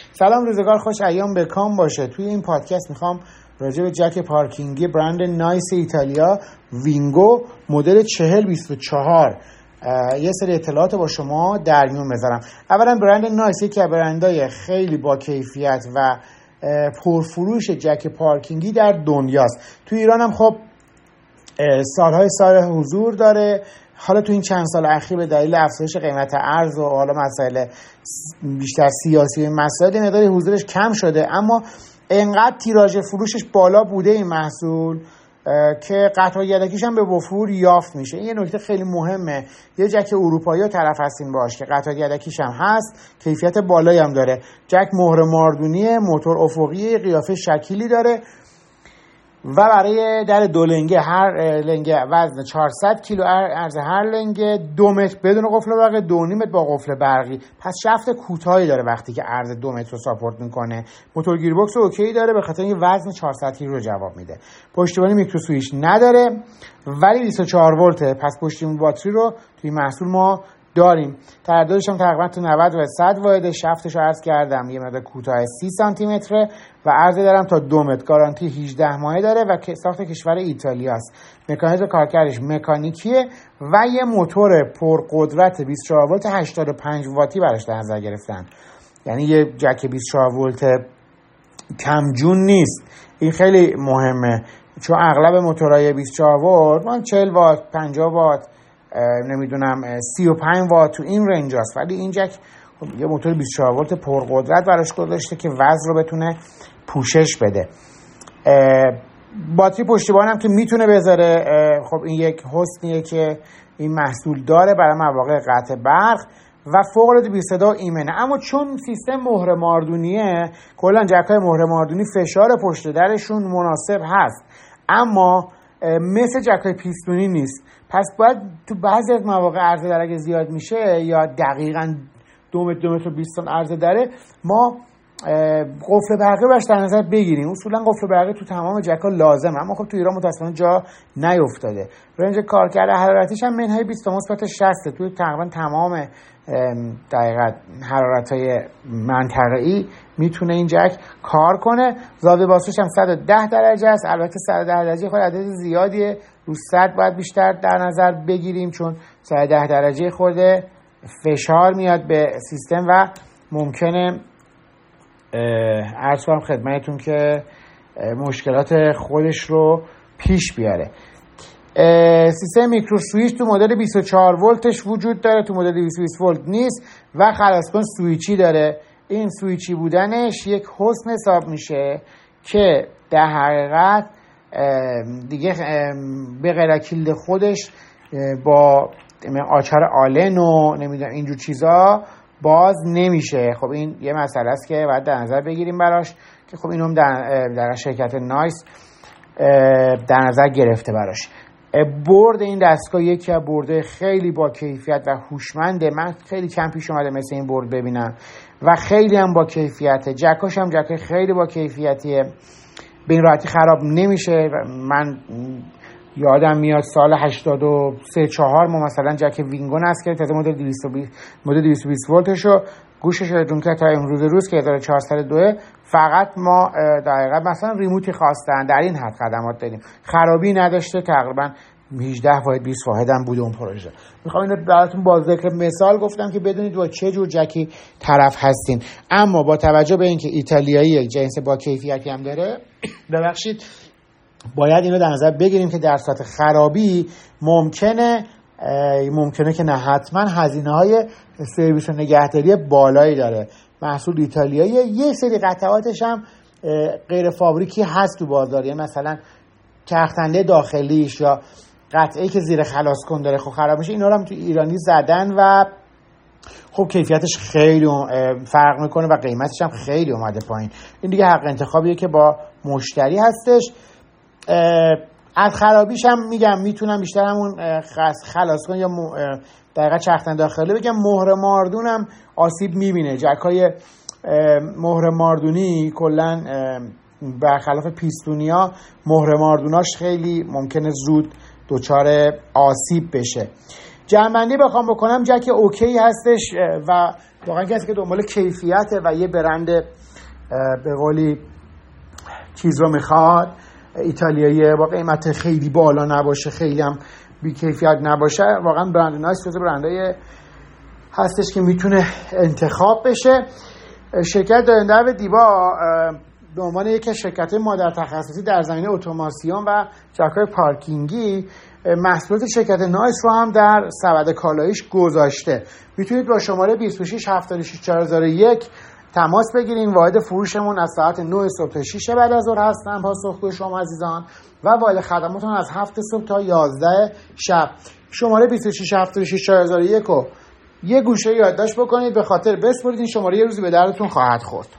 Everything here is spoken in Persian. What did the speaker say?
سلام، روزگار خوش، ایام بکام باشه. توی این پادکست میخوام راجع به جک پارکینگی برند نایس ایتالیا وینگو مدل 4024 یه سری اطلاعات با شما در میون بذارم. اولا برند نایس یکی از برندهای خیلی با کیفیت و پرفروش جک پارکینگی در دنیاست. توی ایران هم خب سالهای سال حضور داره. حالا تو این چند سال اخیر به دلیل افزایش قیمت ارز و حالا مسائل بیشتر سیاسی و مسائل مقدار حضورش کم شده، اما انقدر تیراژ فروشش بالا بوده این محصول که قطع یدکیش هم به وفور یافت میشه. این یه نکته خیلی مهمه. یه جک اروپایی طرف هستین باش که قطع یدکیش هم هست، کیفیت بالایی هم داره. جک مهر ماردونیه، موتور افقی، قیافه شکلی داره و برای در دو لنگه، هر لنگه وزن 400 کیلو، عرض هر لنگه 2 متر بدون قفل برقی، 2.5 متر با قفل برقی. پس شفت کوتاهی داره وقتی که عرض 2 متر رو ساپورت میکنه. موتور گیربکس اوکی داره به خاطر اینکه وزن 400 کیلو رو جواب میده. پشتیبانی میکرو سوئیچ نداره ولی 24 ولته. پس پشتیبانی باتری رو توی محصول ما داریم. ترددش هم تقریبا تو 90 و 100 واحد. شفتش رو عرض کردم یه مقدار کوتاه 30 سانتی متره و عرض دارم تا 2 متر. گارانتی 18 ماهه داره و ساخت کشور ایتالیا است. مکانیزم کارکردش مکانیکیه و یه موتور پرقدرت 24 ولت 85 واتی براش در نظر گرفتن. یعنی یه جک 24 ولت کمجون نیست. این خیلی مهمه چون اغلب موتورهای 24 ولت 40 وات، 50 وات، نمیدونم 35 وات تو این رنج هست، ولی این جک یه موتور 24 ولت پرقدرت براش گذاشته که وزن رو بتونه پوشش بده. باتری پشتیبان هم که میتونه بذاره. خب این یک حسنیه که این محصول داره برای مواقع قطع برق و فوق العاده بی صدا و ایمنه. اما چون سیستم مهر ماردونیه، کلا جک‌های مهر ماردونی فشار پشت درشون مناسب هست، اما مثل جک‌های پیستونی نیست. پس باید تو بعضی از مواقع عرضه در اگه زیاد میشه یا دقیقاً 2 متر 2 متر و 20 عرضه داره، ما قفل برقی باش در نظر بگیریم. اصولا قفل برقی تو تمام جک‌ها لازمه، اما خب تو ایران متأسفانه جا نیافتاده. رنج کارکرد حرارتیش هم منهای 20 تا مثبت 60 تو تقریبا تمام دقیقاً حرارت‌های منطقه‌ای میتونه این جک کار کنه. زاویه بازش هم 110 درجه است. البته 110 درجه خود عدد زیادیه، رو 100 باید بیشتر در نظر بگیریم چون 110 درجه خورده فشار میاد به سیستم و ممکنه عرض کنم خدمتتون که مشکلات خودش رو پیش بیاره. سیستم میکرو سوئیچ تو مدل 24 ولتش وجود داره، تو مدل 220 ولت نیست و خلاصکن سوئیچی داره. این سوئیچی بودنش یک حسن حساب میشه که در حقیقت دیگه به غیر کلید خودش با آچار آلن و نمیدونم اینجور چیزا باز نمیشه. خب این یه مسئله است که باید در نظر بگیریم براش که خب اینم در شرکت نایس در نظر گرفته براش. برد این دستگاه یکی از بردهای خیلی با کیفیت و هوشمنده. من خیلی کم پیش اومده مثل این برد ببینم و خیلی هم با کیفیته. جکاش هم جکای خیلی با کیفیتیه، به این راحتی خراب نمیشه. من یادم میاد سال 83-4 ما مثلا جک وینگو نصب کردیم، تازه مدل 220 ولتشو گوشش رو دون که تا امروز روز که 1402 فقط ما دقیقاً مثلا ریموتی خواستن، در این حد خدمات داریم. خرابی نداشته، تقریبا 18 واحد 20 واحد هم بوده اون پروژه. میخوام اینو براتون با ذکر مثال گفتم که بدونید با چه جور جکی طرف هستین. اما با توجه به اینکه ایتالیایی جنس با کیفیتی هم داره، ببخشید باید اینو در نظر بگیریم که در صورت خرابی ممکنه که نه حتما هزینه‌های سرویس و نگهداری بالایی داره. محصول ایتالیایی، یک سری قطعاتش هم غیر فابریکی هست تو بازار، یعنی مثلا چرخ‌دنده داخلیش یا قطعه‌ای که زیر خلاص کن داره خب خراب میشه. اینا رو هم تو ایرانی زدن و خب کیفیتش خیلی فرق میکنه و قیمتش هم خیلی اومده پایین. این دیگه حق انتخابیه که با مشتری هستش. از خرابیش هم میگم میتونم بیشتر همون خلاص کن یا دقیقا چرخ‌دنده داخلی بگم. مهر ماردون هم آسیب میبینه. جک‌های مهر ماردونی کلا برخلاف پیستونیا مهر ماردوناش خیلی ممکنه زود دچار آسیب بشه. جمع‌بندی بخوام بکنم، جک اوکی هستش و واقعا کسی که دنبال کیفیت و یه برند به قولی چیز رو میخواد، ایتالیایی با قیمت خیلی بالا نباشه، خیلی هم بی‌کیفیت نباشه، واقعا برند نایس جزو برندهای هستش که میتونه انتخاب بشه. شرکت دارندر دیوا به عنوان یکی از شرکت‌های مادر تخصصی در زمینه اتوماسیون و جاک‌های پارکینگی محصولات شرکت نایس رو هم در سبد کالاییش گذاشته. میتونید با شماره 26 76 4001 تماس بگیرین. واحد فروشمون از ساعت 9 صبح تا 6 بعد از ظهر هستن پاسخگوی شما عزیزان، و واحد خدماتون از 7 صبح تا 11 شب. شماره 26 76 4001 رو یه گوشه یادداشت بکنید، به خاطر بسپرید، این شماره یه روزی به دردتون خواهد خورد.